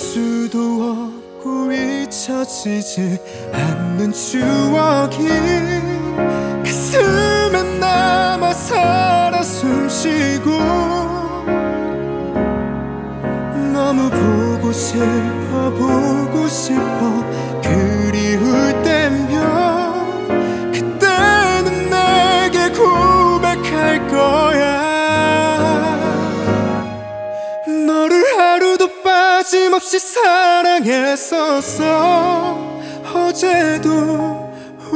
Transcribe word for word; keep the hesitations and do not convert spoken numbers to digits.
수도 없고 잊혀지지 않는 추억이 가슴에 남아 살아 숨쉬고 너무 보고 싶어 보고 싶어 그리울 때면 그때는 내게 고백할 거야. 너를 하루도 빠짐없이 사랑했었어. 어제도